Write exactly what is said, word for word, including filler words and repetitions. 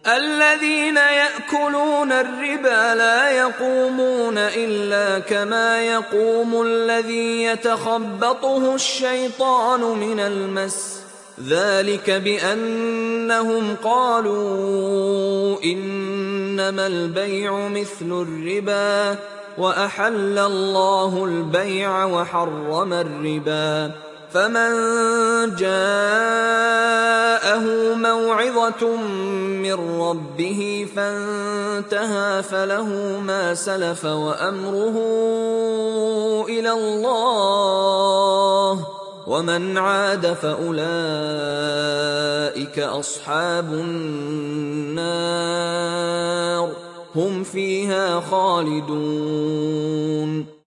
الذين يأكلون الربا لا يقومون إلا كما يقوم الذي يتخبطه الشيطان من المس، ذلك بأنهم قالوا إنما البيع مثل الربا وأحل الله البيع وحرم الربا. فمن جاءه موعظة من ربه فانتهى فله ما سلف وأمره إلى الله، ومن عاد فأولئك أصحاب النار هم فيها خالدون.